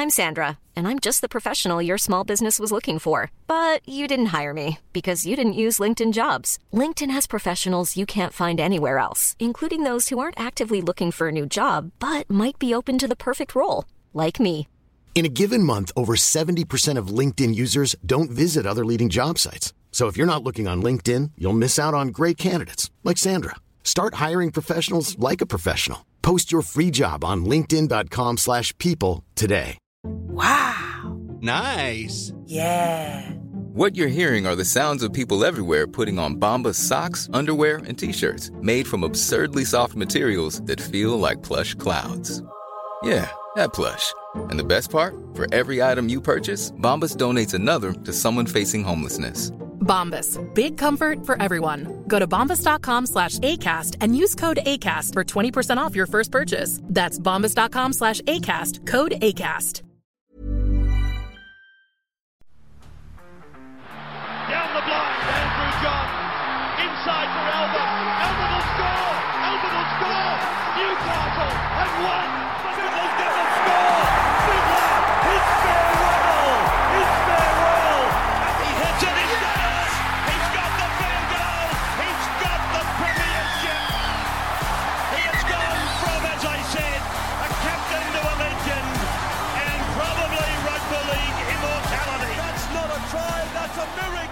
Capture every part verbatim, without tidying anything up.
I'm Sandra, and I'm just the professional your small business was looking for. But you didn't hire me because you didn't use LinkedIn Jobs. LinkedIn has professionals you can't find anywhere else, including those who aren't actively looking for a new job, but might be open to the perfect role, like me. In a given month, over seventy percent of LinkedIn users don't visit other leading job sites. So if you're not looking on LinkedIn, you'll miss out on great candidates like Sandra. Start hiring professionals like a professional. Post your free job on linkedin dot com slash people today. Wow. Nice. Yeah. What you're hearing are the sounds of people everywhere putting on Bombas socks, underwear, and T-shirts made from absurdly soft materials that feel like plush clouds. Yeah, that plush. And the best part? For every item you purchase, Bombas donates another to someone facing homelessness. Bombas. Big comfort for everyone. Go to bombas.com slash ACAST and use code ACAST for twenty percent off your first purchase. That's bombas.com slash ACAST. Code ACAST. Down the blind, Andrew John. Inside for Albert. Albert will score. Albert will score. Newcastle have won. Fiddler's going to score. Fiddler. It's farewell. It's farewell. And he hits it. He does. He's got the field goal. He's got the premiership. He has gone from, as I said, a captain to a legend and probably rugby league immortality. That's not a try. That's a miracle.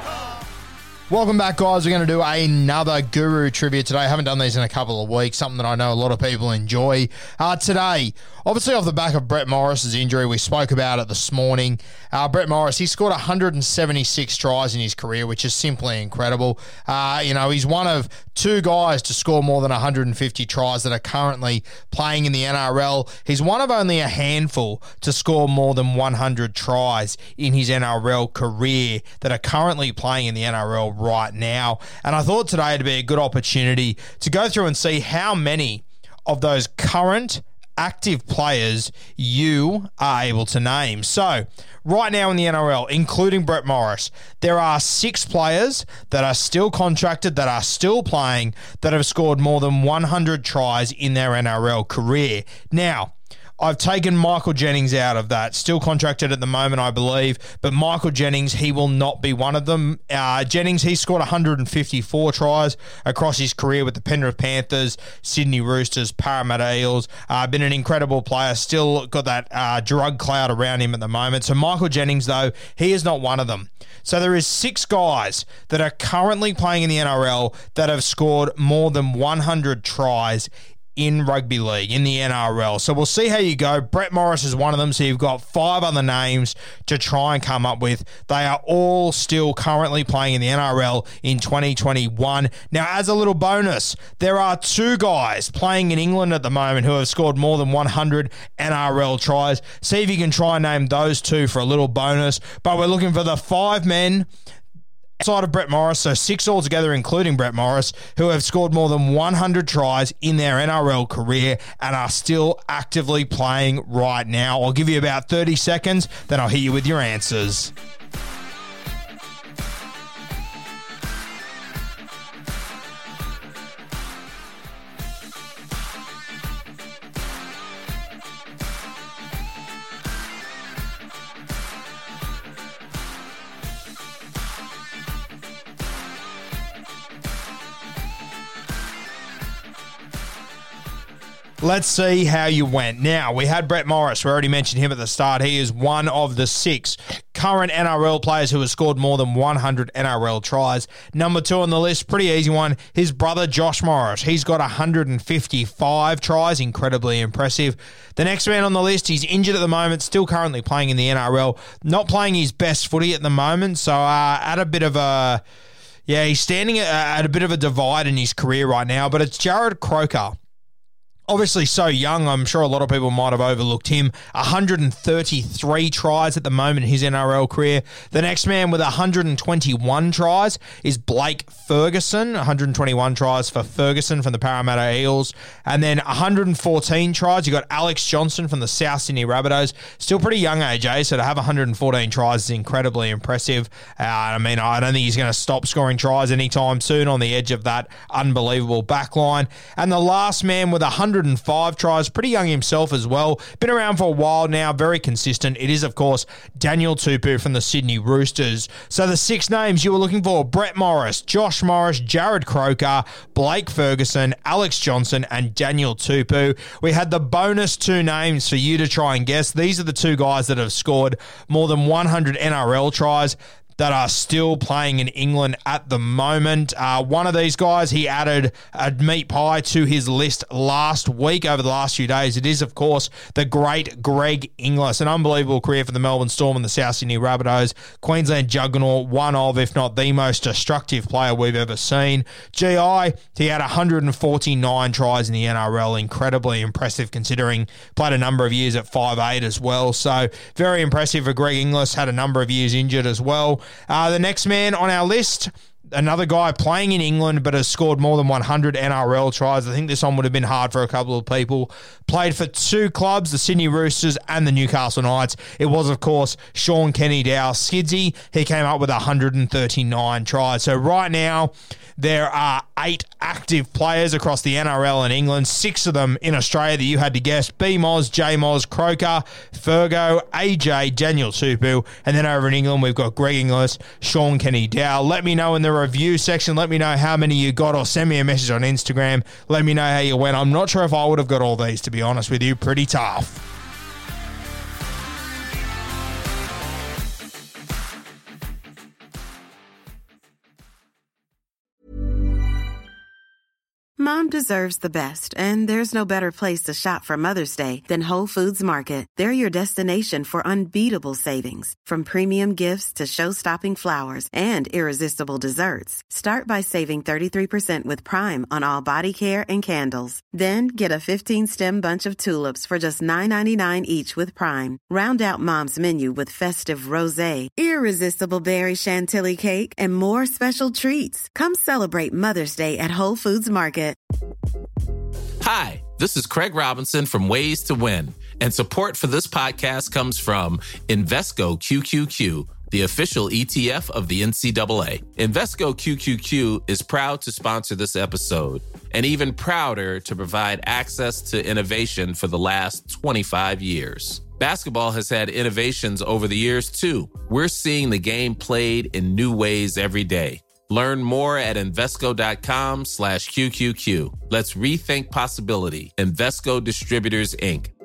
Welcome back, guys. We're going to do another Guru trivia today. I haven't done these in a couple of weeks, something that I know a lot of people enjoy. Uh, today, obviously off the back of Brett Morris's injury, we spoke about it this morning. Uh, Brett Morris, he scored one hundred seventy-six tries in his career, which is simply incredible. Uh, you know, he's one of two guys to score more than one hundred fifty tries that are currently playing in the N R L. He's one of only a handful to score more than one hundred tries in his N R L career that are currently playing in the N R L right now. And I thought today would be a good opportunity to go through and see how many of those current active players you are able to name. So, right now in the N R L, including Brett Morris, there are six players that are still contracted, that are still playing, that have scored more than one hundred tries in their N R L career. Now, I've taken Michael Jennings out of that. Still contracted at the moment, I believe. But Michael Jennings, he will not be one of them. Uh, Jennings, he scored one hundred fifty-four tries across his career with the Penrith Panthers, Sydney Roosters, Parramatta Eels. Uh, been an incredible player. Still got that uh, drug cloud around him at the moment. So Michael Jennings, though, he is not one of them. So there is six guys that are currently playing in the N R L that have scored more than one hundred tries in rugby league, in the N R L. So we'll see how you go. Brett Morris is one of them, so you've got five other names to try and come up with. They are all still currently playing in the N R L in twenty twenty-one. Now, as a little bonus, there are two guys playing in England at the moment who have scored more than one hundred N R L tries. See if you can try and name those two for a little bonus. But we're looking for the five men outside of Brett Morris, so six altogether, including Brett Morris, who have scored more than one hundred tries in their N R L career and are still actively playing right now. I'll give you about thirty seconds, then I'll hit you with your answers. Let's see how you went. Now, we had Brett Morris. We already mentioned him at the start. He is one of the six current N R L players who has scored more than one hundred N R L tries. Number two on the list, pretty easy one, his brother Josh Morris. He's got one hundred fifty-five tries, incredibly impressive. The next man on the list, he's injured at the moment, still currently playing in the N R L, not playing his best footy at the moment, so uh, at a bit of a... Yeah, he's standing at a bit of a divide in his career right now, but it's Jarrod Croker. Obviously so young, I'm sure a lot of people might have overlooked him. one hundred thirty-three tries at the moment in his N R L career. The next man with one hundred twenty-one tries is Blake Ferguson. one hundred twenty-one tries for Ferguson from the Parramatta Eels. And then one hundred fourteen tries, you got Alex Johnson from the South Sydney Rabbitohs. Still pretty young age, eh? So to have one hundred fourteen tries is incredibly impressive. Uh, I mean, I don't think he's going to stop scoring tries anytime soon on the edge of that unbelievable back line. And the last man with one hundred hundred five tries, pretty young himself as well. Been around for a while now, very consistent. It is, of course, Daniel Tupou from the Sydney Roosters. So the six names you were looking for: Brett Morris, Josh Morris, Jared Croker, Blake Ferguson, Alex Johnson, and Daniel Tupou. We had the bonus two names for you to try and guess. These are the two guys that have scored more than one hundred N R L tries that are still playing in England at the moment. Uh, one of these guys, he added a meat pie to his list last week over the last few days. It is, of course, the great Greg Inglis. An unbelievable career for the Melbourne Storm and the South Sydney Rabbitohs. Queensland juggernaut, one of, if not the most destructive player we've ever seen. G I, he had one hundred forty-nine tries in the N R L. Incredibly impressive considering played a number of years at five eight as well. So very impressive for Greg Inglis. Had a number of years injured as well. Uh, the next man on our list, another guy playing in England but has scored more than one hundred N R L tries. I think this one would have been hard for a couple of people. Played for two clubs, the Sydney Roosters and the Newcastle Knights. It was, of course, Sean Kenny-Dow Skidsy. He came up with one hundred thirty-nine tries. So right now, there are eight active players across the N R L in England, six of them in Australia that you had to guess: B Moz, J Moz, Croker, Fergo, A J, Daniel Tupou, and then over in England we've got Greg Inglis, Sean Kenny-Dow. Let me know in the review section, let me know how many you got, or send me a message on Instagram. Let me know how you went. I'm not sure if I would have got all these, to be honest with you. Pretty tough. Mom deserves the best, and there's no better place to shop for Mother's Day than Whole Foods Market. They're your destination for unbeatable savings, from premium gifts to show-stopping flowers and irresistible desserts. Start by saving thirty-three percent with Prime on all body care and candles. Then get a fifteen-stem bunch of tulips for just nine ninety-nine each with Prime. Round out Mom's menu with festive rosé, irresistible berry chantilly cake, and more special treats. Come celebrate Mother's Day at Whole Foods Market. Hi, this is Craig Robinson from Ways to Win, and support for this podcast comes from Invesco Q Q Q, the official E T F of the N C double A. Invesco Q Q Q is proud to sponsor this episode, and even prouder to provide access to innovation for the last twenty-five years. Basketball has had innovations over the years, too. We're seeing the game played in new ways every day. Learn more at Invesco.com slash QQQ. Let's rethink possibility. Invesco Distributors, Incorporated.